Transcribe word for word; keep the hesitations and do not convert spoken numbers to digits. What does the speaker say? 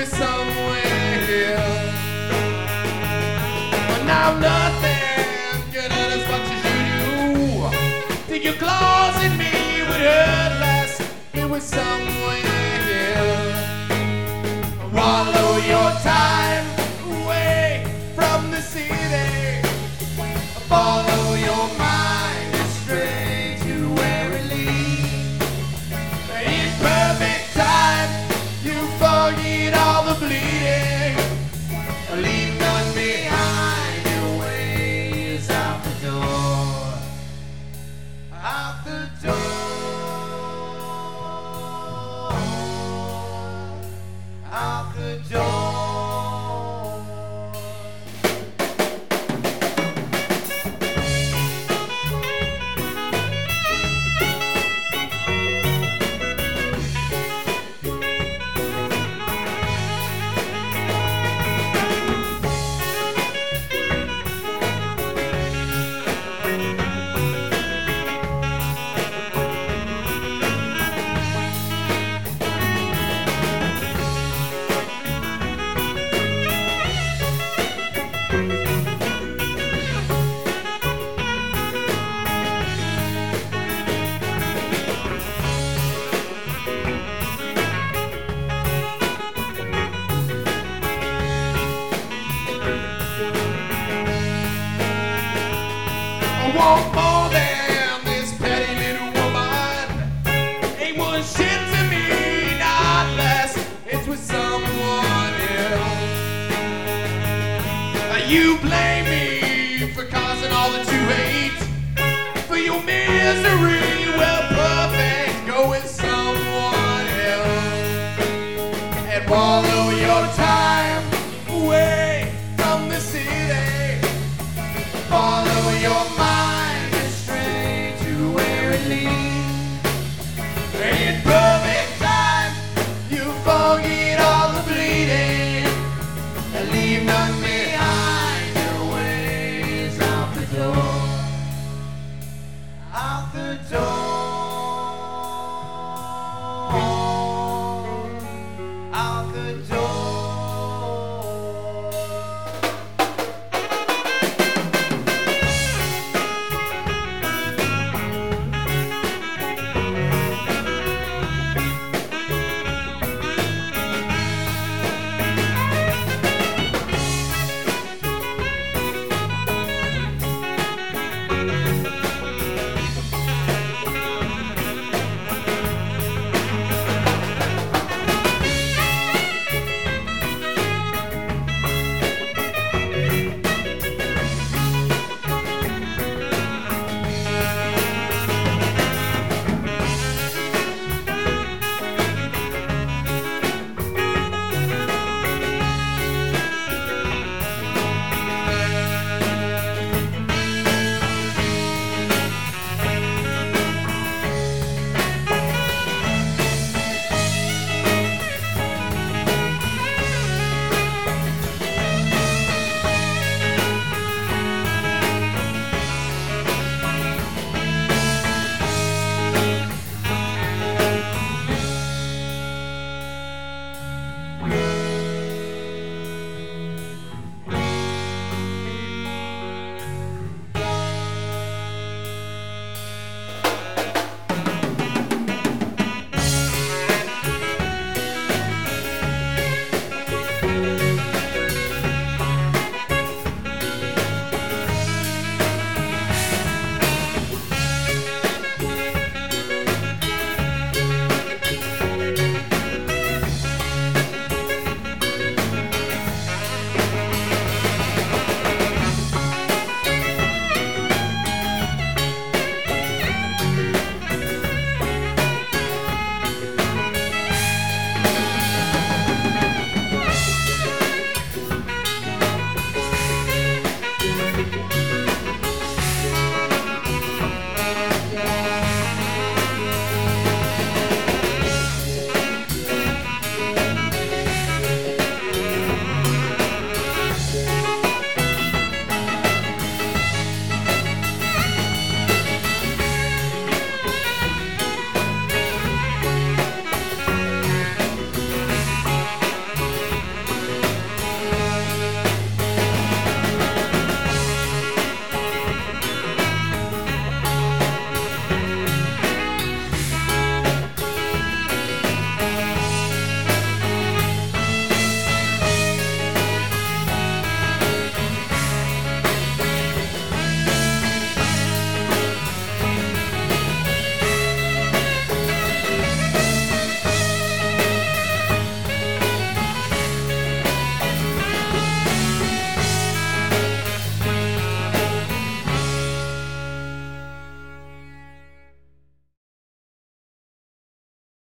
with somewhere. But now nothing can hurt as much as you do. Think your claws in me would hurt less here with somewhere. Wallow your time away from the city. Follow your mind astray to where it leads. In perfect time, you forget all the bleeding. Leave none behind. Your way is out the door. Out the door. Out the door. I want more than this petty little woman. Ain't one shit to me, not less. It's with someone else. You blame me for causing all that you hate, for your misery. Well, perfect, go with someone else and wallow your time away from the city. Follow your mind astray to where it leads. In perfect time, you forget all the bleeding and leave none behind. Your ways out the door. Out the door. Out the door.